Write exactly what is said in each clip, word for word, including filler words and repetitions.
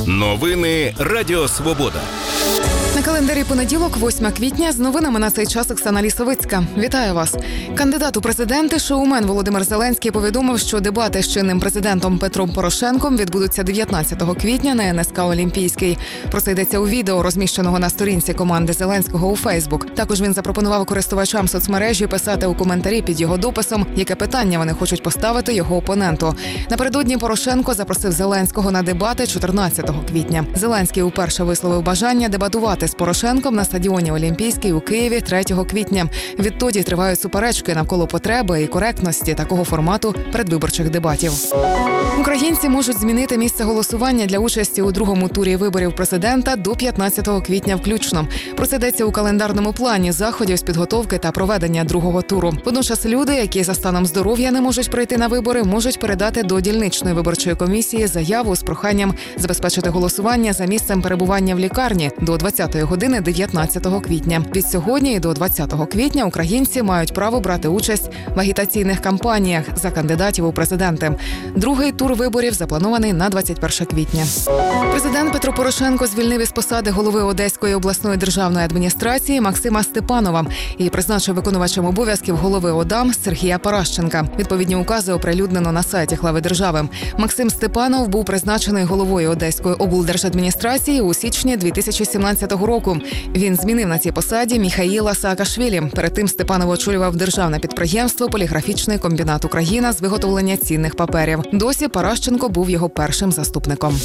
Новини Радіо Свобода. На календарі понеділок, восьме квітня, з новинами на цей час Оксана Лісовицька. Вітаю вас. Кандидат у президенти, шоумен Володимир Зеленський повідомив, що дебати з чинним президентом Петром Порошенком відбудуться дев'ятнадцятого квітня на ен ес ка Олімпійський. Про це йдеться у відео, розміщеного на сторінці команди Зеленського у Фейсбук. Також він запропонував користувачам соцмережі писати у коментарі під його дописом, яке питання вони хочуть поставити його опоненту. Напередодні Порошенко запросив Зеленського на дебати чотирнадцятого квітня. Зеленський уперше висловив бажання дебатувати з Порошенком на стадіоні Олімпійський у Києві третього квітня. Відтоді тривають суперечки навколо потреби і коректності такого формату передвиборчих дебатів. Українці можуть змінити місце голосування для участі у другому турі виборів президента до п'ятнадцятого квітня включно. Про це йдеться у календарному плані заходів з підготовки та проведення другого туру. Водночас люди, які за станом здоров'я не можуть прийти на вибори, можуть передати до дільничної виборчої комісії заяву з проханням забезпечити голосування за місцем перебування в лікарні до двадцятої години дев'ятнадцятого квітня. Від сьогодні і до двадцятого квітня українці мають право брати участь в агітаційних кампаніях за кандидатів у президенти. Другий тур виборів запланований на двадцять перше квітня. Президент Петро Порошенко звільнив із посади голови Одеської обласної державної адміністрації Максима Степанова і призначив виконувачем обов'язків голови ОДА Сергія Паращенка. Відповідні укази оприлюднено на сайті глави держави. Максим Степанов був призначений головою Одеської облдержадміністрації у січні дві тисячі сімнадцятого року. Він змінив на цій посаді Міхаїла Саакашвілі. Перед тим Степанов очолював державне підприємство «Поліграфічний комбінат Україна» з виготовлення цінних паперів. Досі Паращенко був його першим заступником.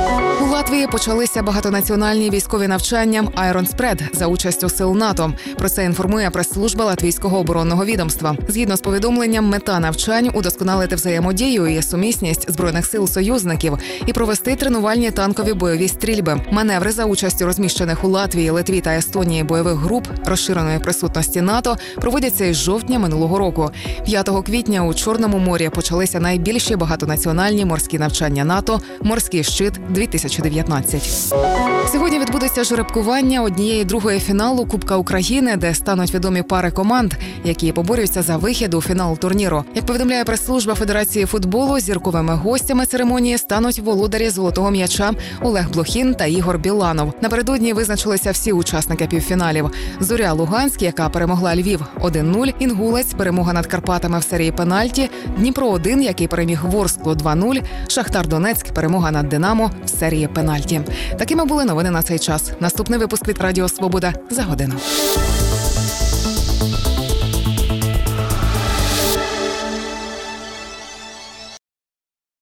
У Латвії почалися багатонаціональні військові навчання «Айрон Спред» за участю сил НАТО. Про це інформує прес-служба Латвійського оборонного відомства. Згідно з повідомленням, мета навчань – удосконалити взаємодію і сумісність збройних сил союзників і провести тренувальні танкові бойові стрільби. Маневри за участю розміщених у Латвії, Литві та Естонії бойових груп розширеної присутності НАТО проводяться із жовтня минулого року. п'ятого квітня у Чорному морі почалися найбільші багатонаціональні морські навчання НАТО «Морський щит-дві тисячі дев'ятнадцять». Сьогодні відбудеться жеребкування однієї другої фіналу Кубка України, де стануть відомі пари команд, які поборюються за вихід у фінал турніру. Як повідомляє прес-служба Федерації футболу, зірковими гостями церемонії стануть володарі золотого м'яча Олег Блохін та Ігор Біланов. Напередодні визначилися всі учасники півфіналів. Зоря Луганськ, яка перемогла Львів один нуль, Інгулець, перемога над Карпатами в серії пенальті, Дніпро один, який переміг Ворсклу два нуль, Шахтар Донецьк, перемога над Динамо в серії пенальті. Такими були новини на цей час. Наступний випуск від Радіо Свобода за годину.